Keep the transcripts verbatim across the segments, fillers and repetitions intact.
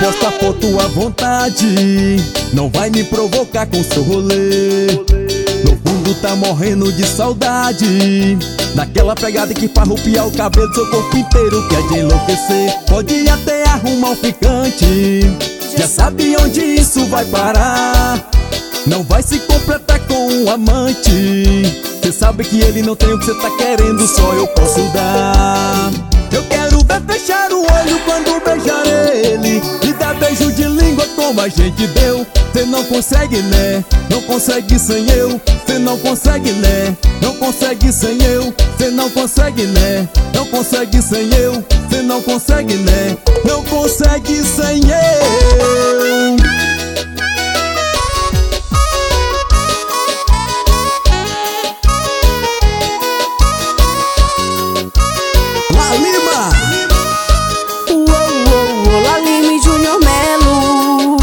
posta foto à vontade, não vai me provocar com seu rolê. No fundo tá morrendo de saudade, naquela pegada que faz arrupiar o cabelo do seu corpo inteiro, quer de enlouquecer. Pode até arrumar um ficante, já sabe onde isso vai parar. Não vai se completar com um amante, cê sabe que ele não tem o que cê tá querendo, só eu posso dar. Eu quero ver fechar o olho quando beijar ele e dar beijo de língua como a gente deu. Cê não consegue, né? Não consegue sem eu. Cê não consegue, né? Não consegue sem eu. Cê não consegue, né? Não consegue sem eu. Cê não consegue, né? Não consegue sem eu. Lalima! Uou, uou, uou, Lalima e Júnior Melo.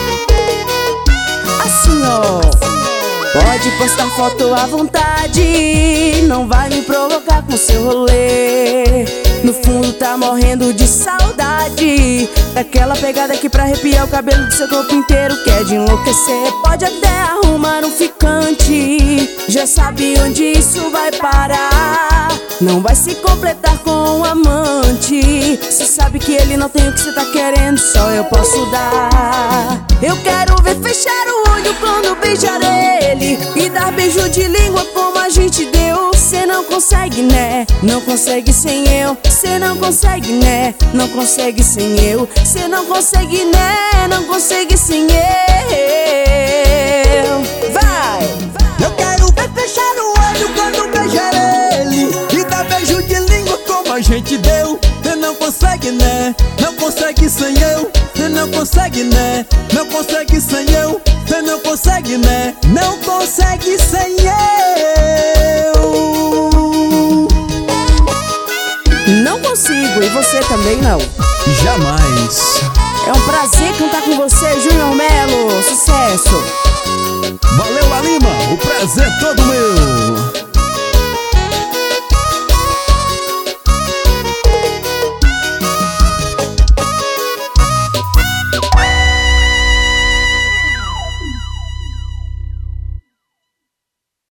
Assim, ó. Pode postar foto à vontade, não vai me provocar com seu rolê. No fundo tá morrendo de saudade, daquela pegada aqui pra arrepiar o cabelo do seu corpo inteiro, quer de enlouquecer. Pode até arrumar um ficante, já sabe onde isso vai parar. Não vai se completar com um amante, cê sabe que ele não tem o que cê tá querendo, só eu posso dar. Eu quero ver fechar o olho quando beijar ele e dar beijo de língua como a gente deu. Cê não consegue, né? Não consegue sem eu. Cê não consegue, né? Não consegue sem eu. Cê não consegue, né? Não consegue sem eu. Vai! Eu quero ver fechar o olho quando beijar ele e dar beijo de língua como a gente deu. Cê não consegue, né? Não consegue sem eu. Cê não consegue, né? Não consegue sem eu. Cê não consegue, né? Não consegue sem eu. Não consigo, e você também não. Jamais. É um prazer cantar com você, Júnior Melo. Sucesso! Valeu, Lalima, o prazer é todo meu.